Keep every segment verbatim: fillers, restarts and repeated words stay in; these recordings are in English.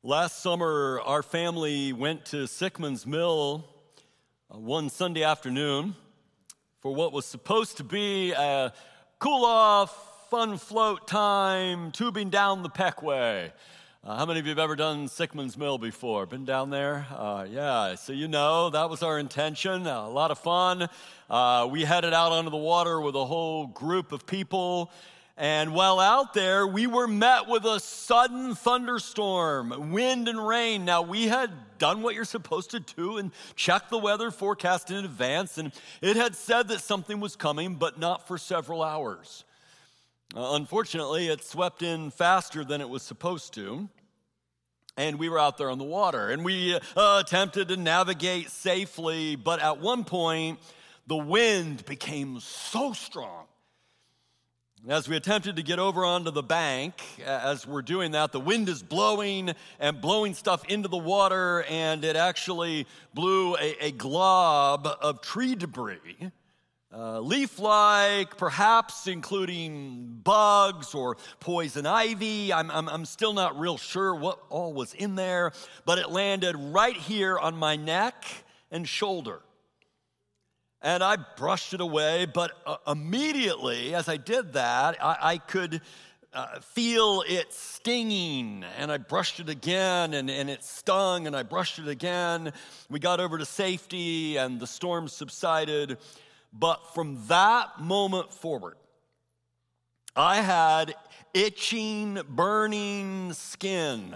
Last summer, our family went to Sickman's Mill uh, one Sunday afternoon for what was supposed to be a cool-off, fun float time, tubing down the Peckway. Uh, how many of you have ever done Sickman's Mill before? Been down there? Uh, yeah, so you know, that was our intention. Uh, a lot of fun. Uh, we headed out onto the water with a whole group of people. And while out there, we were met with a sudden thunderstorm, wind and rain. Now, we had done what you're supposed to do and checked the weather forecast in advance, and it had said that something was coming, but not for several hours. Uh, unfortunately, it swept in faster than it was supposed to, and we were out there on the water. And we uh, attempted to navigate safely, but at one point, the wind became so strong. As we attempted to get over onto the bank, as we're doing that, the wind is blowing and blowing stuff into the water, and it actually blew a, a glob of tree debris, uh, leaf-like, perhaps including bugs or poison ivy. I'm, I'm, I'm still not real sure what all was in there, but it landed right here on my neck and shoulder. And I brushed it away, but uh, immediately as I did that, I, I could uh, feel it stinging. And I brushed it again, and, and it stung, and I brushed it again. We got over to safety, and the storm subsided. But from that moment forward, I had itching, burning skin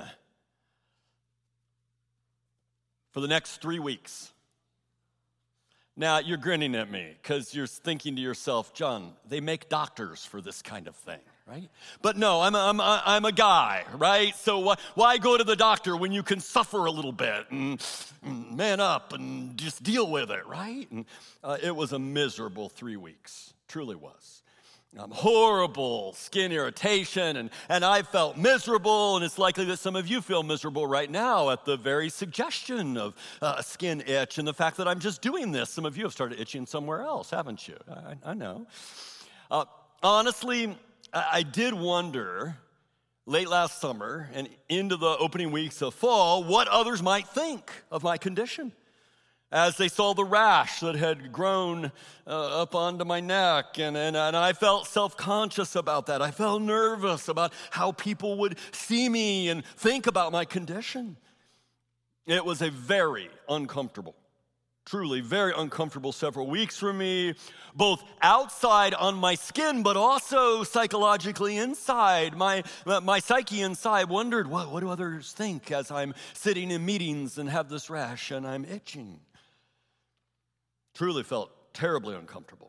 for the next three weeks. Now, you're grinning at me because you're thinking to yourself, John, they make doctors for this kind of thing, right? But no, I'm a, I'm a, I'm a guy, right? So why, why go to the doctor when you can suffer a little bit and, and man up and just deal with it, right? And uh, it was a miserable three weeks, truly was. Um, horrible skin irritation, and, and I felt miserable, and it's likely that some of you feel miserable right now at the very suggestion of uh, a skin itch and the fact that I'm just doing this. Some of you have started itching somewhere else, haven't you? I, I know. Uh, honestly, I, I did wonder late last summer and into the opening weeks of fall what others might think of my condition as they saw the rash that had grown uh, up onto my neck, and, and, and I felt self-conscious about that. I felt nervous about how people would see me and think about my condition. It was a very uncomfortable, truly very uncomfortable several weeks for me, both outside on my skin, but also psychologically inside. My, my psyche inside wondered, what, what do others think as I'm sitting in meetings and have this rash and I'm itching? Truly felt terribly uncomfortable.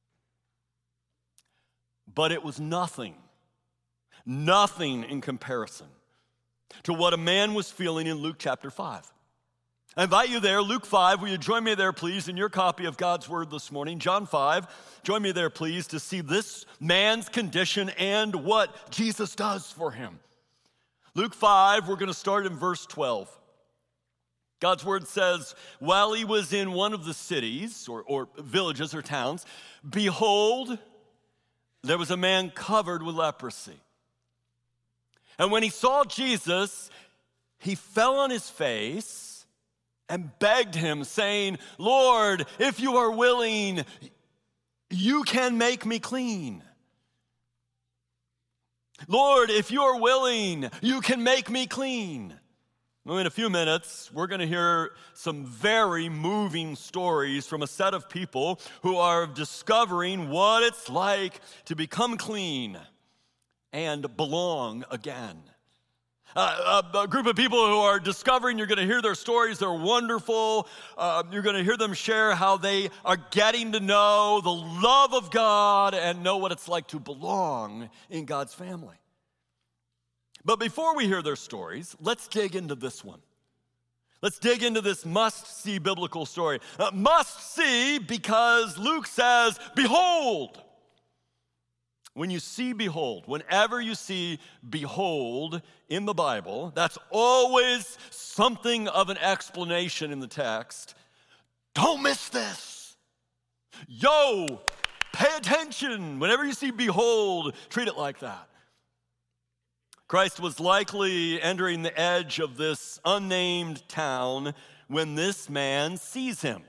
But it was nothing, nothing in comparison to what a man was feeling in Luke chapter five. I invite you there, Luke five. Will you join me there, please, in your copy of God's Word this morning? John five. Join me there, please, to see this man's condition and what Jesus does for him. Luke five, we're going to start in verse twelve. God's word says, while he was in one of the cities or, or villages or towns, behold, there was a man covered with leprosy. And when he saw Jesus, he fell on his face and begged him, saying, Lord, if you are willing, you can make me clean. Lord, if you are willing, you can make me clean. In a few minutes, we're going to hear some very moving stories from a set of people who are discovering what it's like to become clean and belong again. Uh, a, a group of people who are discovering, you're going to hear their stories, they're wonderful. Uh, you're going to hear them share how they are getting to know the love of God and know what it's like to belong in God's family. But before we hear their stories, let's dig into this one. Let's dig into this must-see biblical story. Uh, must-see because Luke says, behold. When you see behold, whenever you see behold in the Bible, that's always something of an explanation in the text. Don't miss this. Yo, pay attention. Whenever you see behold, treat it like that. Christ was likely entering the edge of this unnamed town when this man sees him,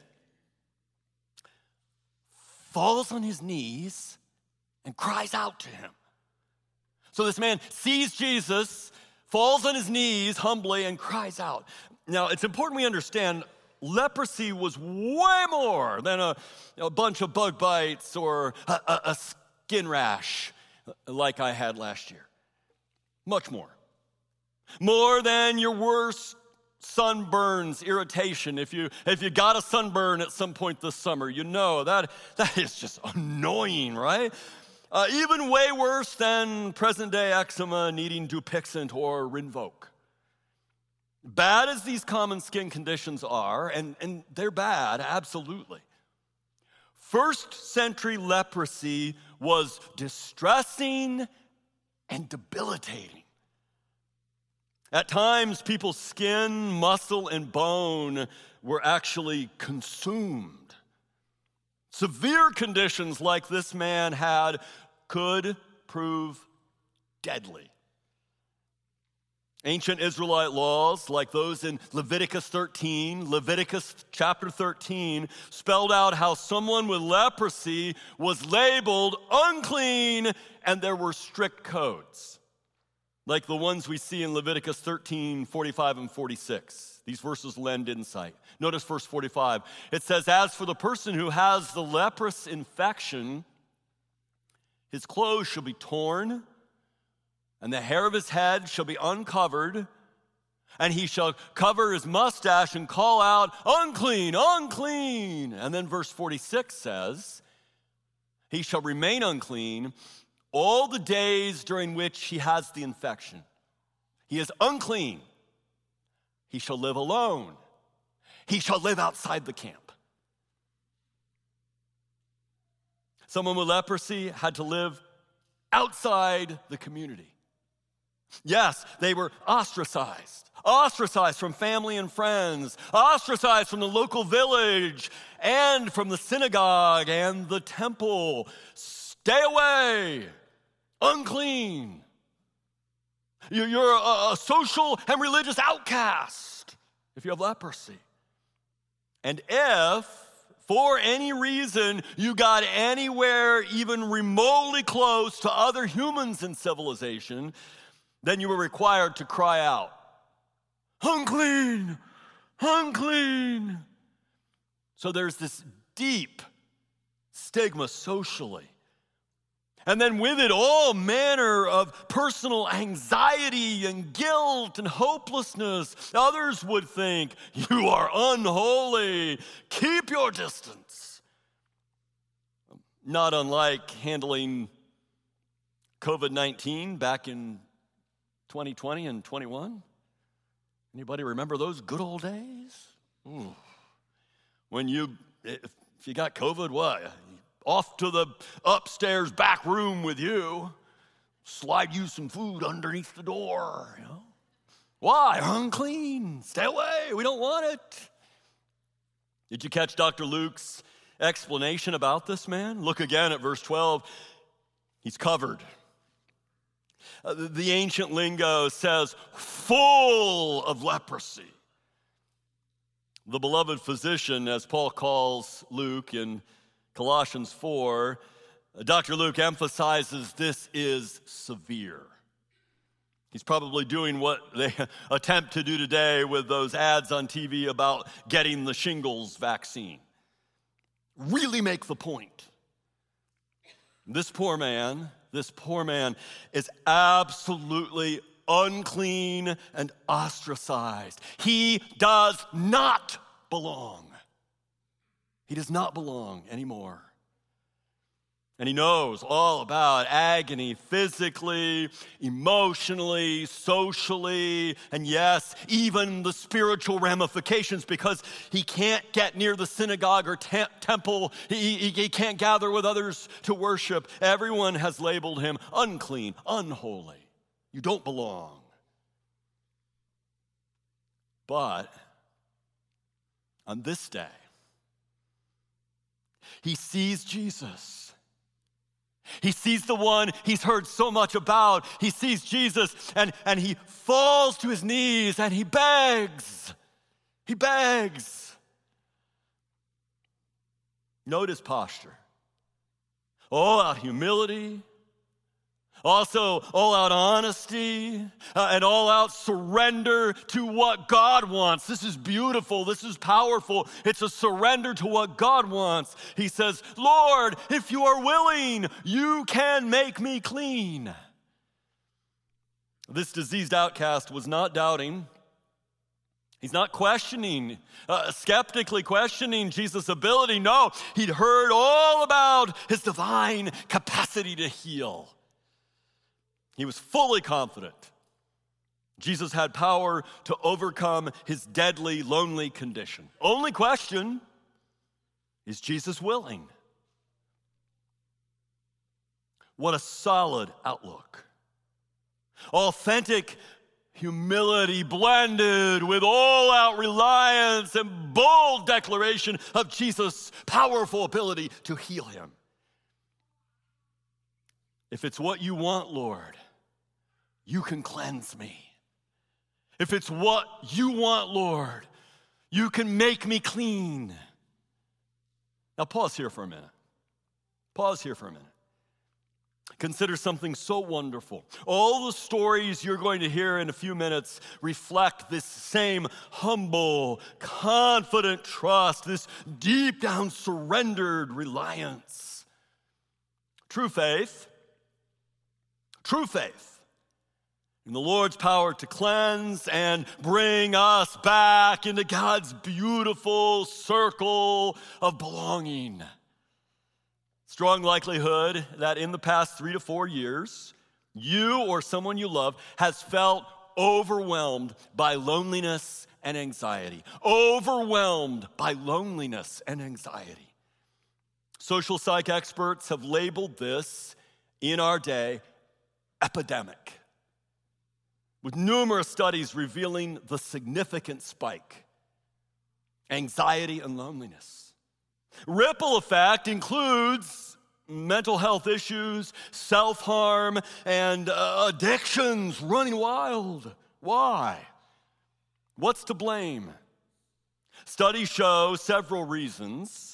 falls on his knees, and cries out to him. So this man sees Jesus, falls on his knees humbly, and cries out. Now, it's important we understand leprosy was way more than a, a bunch of bug bites or a, a, a skin rash like I had last year. Much more. More than your worst sunburns, irritation. If you if you got a sunburn at some point this summer, you know that that is just annoying, right? Uh, even way worse than present-day eczema needing Dupixent or Rinvoq. Bad as these common skin conditions are, and, and they're bad, absolutely. First century leprosy was distressing and debilitating. At times, people's skin, muscle, and bone were actually consumed. Severe conditions like this man had could prove deadly. Ancient Israelite laws, like those in Leviticus thirteen, Leviticus chapter thirteen, spelled out how someone with leprosy was labeled unclean, and there were strict codes, like the ones we see in Leviticus thirteen, forty-five and forty-six. These verses lend insight. Notice verse forty-five. It says, "As for the person who has the leprous infection, his clothes shall be torn, and the hair of his head shall be uncovered, and he shall cover his mustache and call out, 'Unclean, unclean.'" And then verse forty-six says, "He shall remain unclean all the days during which he has the infection. He is unclean. He shall live alone. He shall live outside the camp." Someone with leprosy had to live outside the community. Yes, they were ostracized. Ostracized from family and friends. Ostracized from the local village and from the synagogue and the temple. Stay away. Unclean. You're a social and religious outcast if you have leprosy. And if, for any reason, you got anywhere even remotely close to other humans in civilization, then you were required to cry out, "Unclean, unclean." So there's this deep stigma socially. And then with it, all manner of personal anxiety and guilt and hopelessness. Others would think, "You are unholy. Keep your distance." Not unlike handling covid nineteen back in twenty twenty and twenty-one. Anybody remember those good old days? Ooh. When you, if you got COVID, what? Off to the upstairs back room with you, slide you some food underneath the door, you know? Why? Unclean. Stay away. We don't want it. Did you catch Doctor Luke's explanation about this man? Look again at verse twelve. He's covered. Uh, the, the ancient lingo says, full of leprosy. The beloved physician, as Paul calls Luke in Colossians four, Doctor Luke emphasizes this is severe. He's probably doing what they attempt to do today with those ads on T V about getting the shingles vaccine. Really make the point. This poor man, this poor man is absolutely unclean and ostracized. He does not belong. He does not belong anymore. And he knows all about agony physically, emotionally, socially, and yes, even the spiritual ramifications, because he can't get near the synagogue or te- temple. He, he, he can't gather with others to worship. Everyone has labeled him unclean, unholy. You don't belong. But on this day, he sees Jesus. He sees the one he's heard so much about. He sees Jesus, and, and he falls to his knees, and he begs. He begs. Note his posture. All out humility, also all out honesty, uh, and all out surrender to what God wants. This is beautiful. This is powerful. It's a surrender to what God wants. He says, Lord, if you are willing, you can make me clean. This diseased outcast was not doubting. He's not questioning, uh, skeptically questioning Jesus' ability. No, he'd heard all about his divine capacity to heal. He was fully confident Jesus had power to overcome his deadly, lonely condition. Only question, is Jesus willing? What a solid outlook. Authentic humility blended with all-out reliance and bold declaration of Jesus' powerful ability to heal him. If it's what you want, Lord, you can cleanse me. If it's what you want, Lord, you can make me clean. Now pause here for a minute. Pause here for a minute. Consider something so wonderful. All the stories you're going to hear in a few minutes reflect this same humble, confident trust, this deep down surrendered reliance. True faith, true faith in the Lord's power to cleanse and bring us back into God's beautiful circle of belonging. Strong likelihood that in the past three to four years, you or someone you love has felt overwhelmed by loneliness and anxiety. Overwhelmed by loneliness and anxiety. Social psych experts have labeled this in our day epidemic, with numerous studies revealing the significant spike, anxiety and loneliness. Ripple effect includes mental health issues, self-harm, and uh, addictions running wild. Why? What's to blame? Studies show several reasons.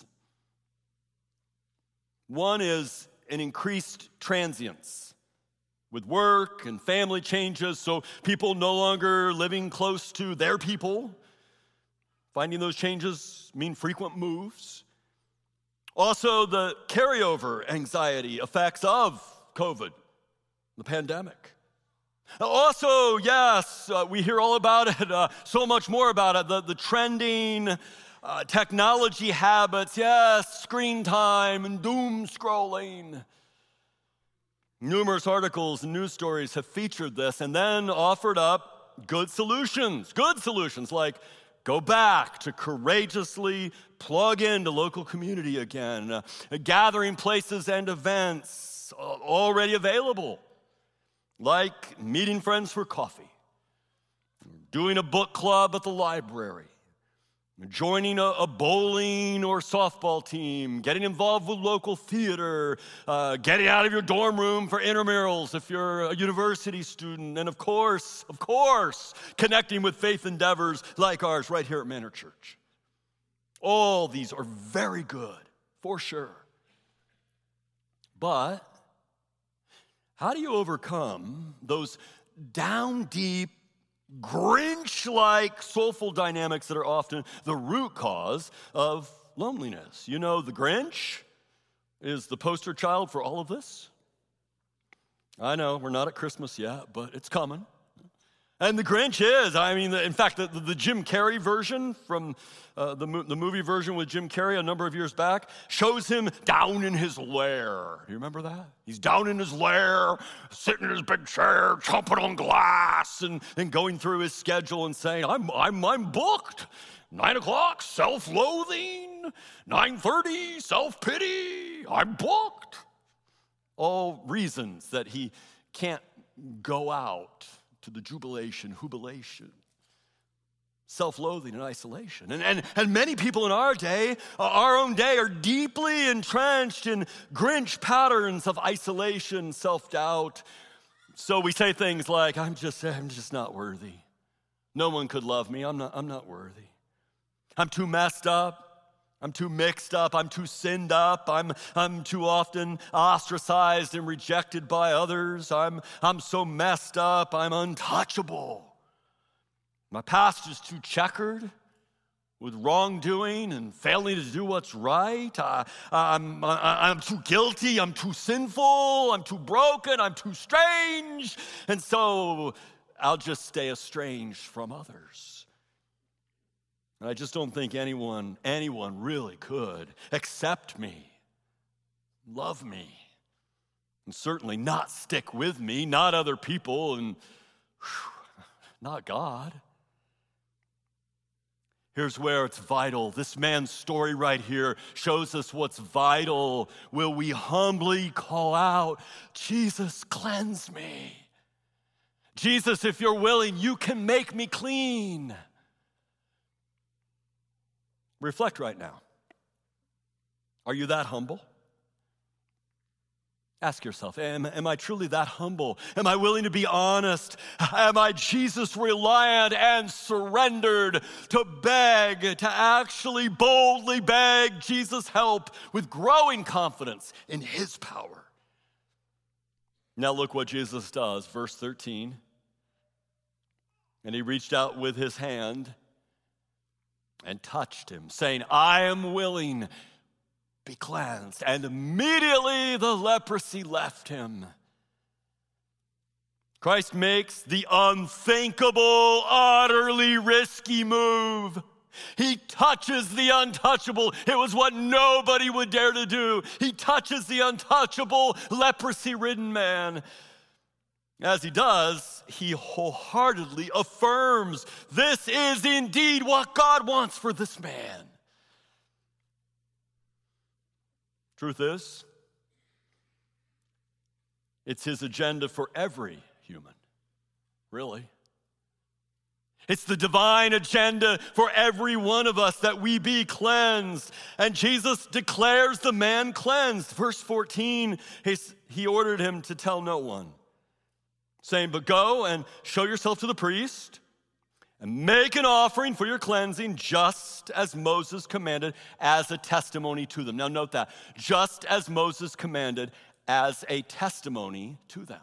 One is an increased transience with work and family changes, so people no longer living close to their people. Finding those changes mean frequent moves. Also, the carryover anxiety effects of COVID, the pandemic. Also, yes, uh, we hear all about it, uh, so much more about it, the, the trending uh, technology habits, yes, screen time and doom scrolling. Numerous articles and news stories have featured this and then offered up good solutions, good solutions like go back to courageously plug into local community again, uh, gathering places and events already available, like meeting friends for coffee, doing a book club at the library, joining a, a bowling or softball team, getting involved with local theater, uh, getting out of your dorm room for intramurals if you're a university student, and of course, of course, connecting with faith endeavors like ours right here at Manor Church. All these are very good, for sure. But how do you overcome those down deep, Grinch-like soulful dynamics that are often the root cause of loneliness? You know, the Grinch is the poster child for all of this. I know, we're not at Christmas yet, but it's coming. And the Grinch is, I mean, in fact, the, the Jim Carrey version from uh, the, the movie version with Jim Carrey a number of years back shows him down in his lair. Do you remember that? He's down in his lair, sitting in his big chair, chomping on glass, and, and going through his schedule and saying, I'm, I'm, I'm booked. Nine o'clock, self-loathing. nine thirty, self-pity. I'm booked. All reasons that he can't go out to the jubilation, jubilation. self-loathing and isolation. And, and, and many people in our day, our own day, are deeply entrenched in Grinch patterns of isolation, self-doubt. So we say things like, I'm just, I'm just not worthy. No one could love me. I'm not, I'm not worthy. I'm too messed up. I'm too mixed up. I'm too sinned up. I'm, I'm too often ostracized and rejected by others. I'm, I'm so messed up. I'm untouchable. My past is too checkered with wrongdoing and failing to do what's right. I, I'm, I, I'm too guilty. I'm too sinful. I'm too broken. I'm too strange. And so I'll just stay estranged from others. And I just don't think anyone, anyone really could accept me, love me, and certainly not stick with me, not other people, and whew, not God. Here's where it's vital. This man's story right here shows us what's vital. Will we humbly call out, Jesus, cleanse me? Jesus, if you're willing, you can make me clean. Reflect right now. Are you that humble? Ask yourself, am, am I truly that humble? Am I willing to be honest? Am I Jesus reliant and surrendered to beg, to actually boldly beg Jesus' help with growing confidence in his power? Now look what Jesus does, verse thirteen. And he reached out with his hand and touched him, saying, I am willing, be cleansed. And immediately the leprosy left him. Christ makes the unthinkable, utterly risky move. He touches the untouchable. It was what nobody would dare to do. He touches the untouchable, leprosy-ridden man. As he does, he wholeheartedly affirms this is indeed what God wants for this man. Truth is, it's his agenda for every human, really. It's the divine agenda for every one of us that we be cleansed. And Jesus declares the man cleansed. Verse fourteen, he ordered him to tell no one, saying, but go and show yourself to the priest and make an offering for your cleansing, just as Moses commanded, as a testimony to them. Now note that, just as Moses commanded, as a testimony to them.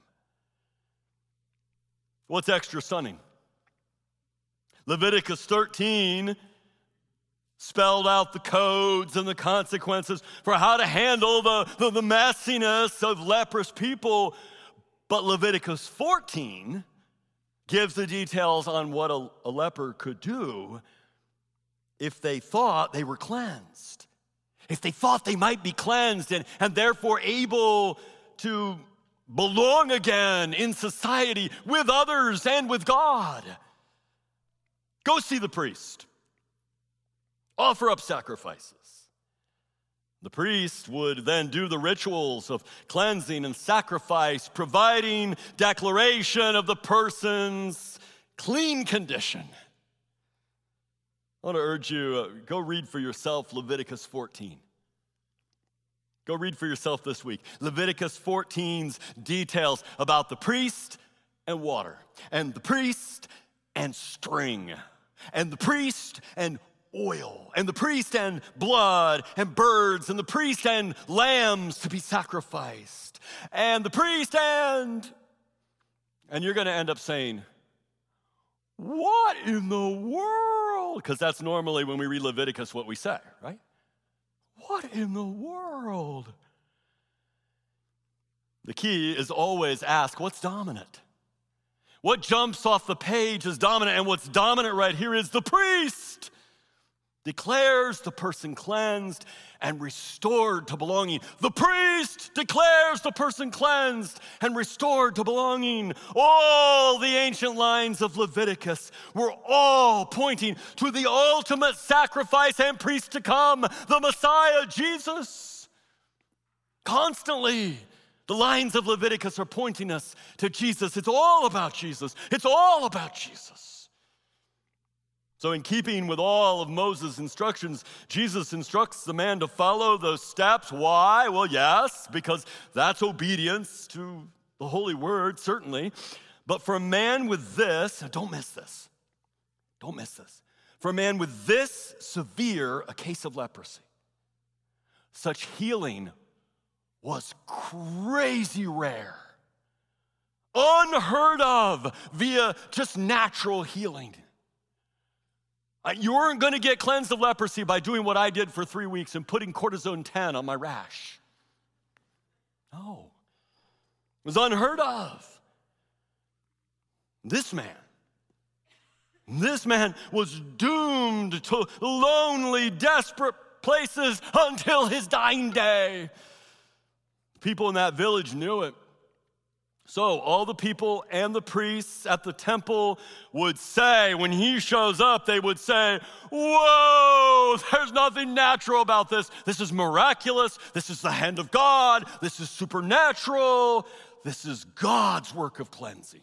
What's extra stunning? Leviticus thirteen spelled out the codes and the consequences for how to handle the, the, the messiness of leprous people. But Leviticus fourteen gives the details on what a, a leper could do if they thought they were cleansed, if they thought they might be cleansed and, and therefore able to belong again in society with others and with God. Go see the priest. Offer up sacrifices. The priest would then do the rituals of cleansing and sacrifice, providing declaration of the person's clean condition. I want to urge you, uh, go read for yourself Leviticus fourteen. Go read for yourself this week. Leviticus fourteen's details about the priest and water, and the priest and string, and the priest and oil, and the priest and blood, and birds, and the priest and lambs to be sacrificed, and the priest and... And you're going to end up saying, what in the world? Because that's normally when we read Leviticus what we say, right? What in the world? The key is always ask, what's dominant? What jumps off the page is dominant, and what's dominant right here is the priest declares the person cleansed and restored to belonging. The priest declares the person cleansed and restored to belonging. All the ancient lines of Leviticus were all pointing to the ultimate sacrifice and priest to come, the Messiah, Jesus. Constantly, the lines of Leviticus are pointing us to Jesus. It's all about Jesus. It's all about Jesus. So in keeping with all of Moses' instructions, Jesus instructs the man to follow those steps. Why? Well, yes, because that's obedience to the holy word, certainly. But for a man with this, don't miss this. Don't miss this. For a man with this severe a case of leprosy, such healing was crazy rare, unheard of via just natural healing. You weren't going to get cleansed of leprosy by doing what I did for three weeks and putting cortisone ten on my rash. No. It was unheard of. This man, this man was doomed to lonely, desperate places until his dying day. People in that village knew it. So all the people and the priests at the temple would say, when he shows up, they would say, whoa, there's nothing natural about this. This is miraculous. This is the hand of God. This is supernatural. This is God's work of cleansing.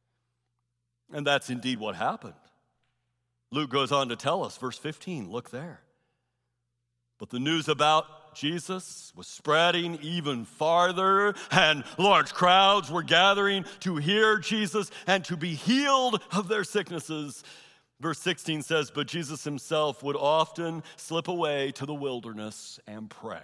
And that's indeed what happened. Luke goes on to tell us, verse fifteen, look there. But the news about Jesus was spreading even farther, and large crowds were gathering to hear Jesus and to be healed of their sicknesses. Verse sixteen says, but Jesus himself would often slip away to the wilderness and pray.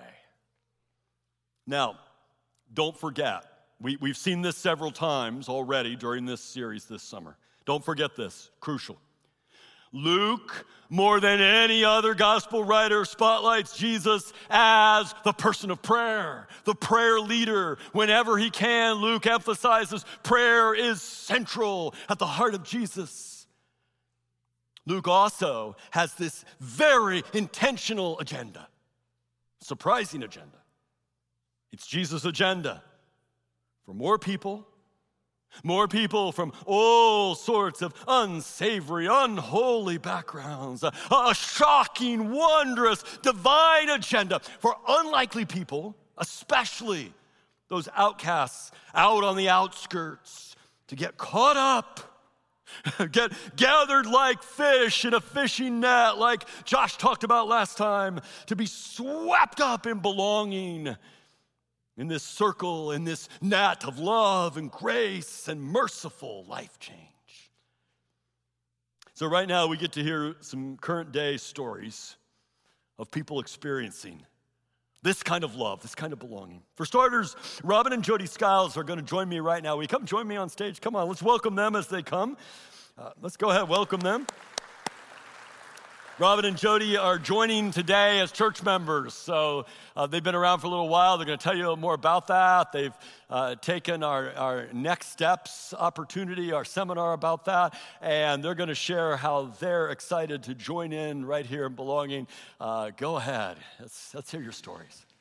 Now, don't forget, we, we've seen this several times already during this series this summer. Don't forget this, crucial. Luke, more than any other gospel writer, spotlights Jesus as the person of prayer, the prayer leader. Whenever he can, Luke emphasizes prayer is central at the heart of Jesus. Luke also has this very intentional agenda, surprising agenda. It's Jesus' agenda for more people, more people from all sorts of unsavory, unholy backgrounds. A, a shocking, wondrous, divine agenda for unlikely people, especially those outcasts out on the outskirts, to get caught up, get gathered like fish in a fishing net, like Josh talked about last time, to be swept up in belonging in this circle, in this net of love and grace and merciful life change. So right now we get to hear some current day stories of people experiencing this kind of love, this kind of belonging. For starters, Robin and Jody Skiles are going to join me right now. Will you come join me on stage? Come on, let's welcome them as they come. Uh, let's go ahead, welcome them. Robin and Jody are joining today as church members. So uh, they've been around for a little while. They're going to tell you more about that. They've uh, taken our, our Next Steps opportunity, our seminar about that, and they're going to share how they're excited to join in right here in Belonging. Uh, go ahead. Let's, let's hear your stories.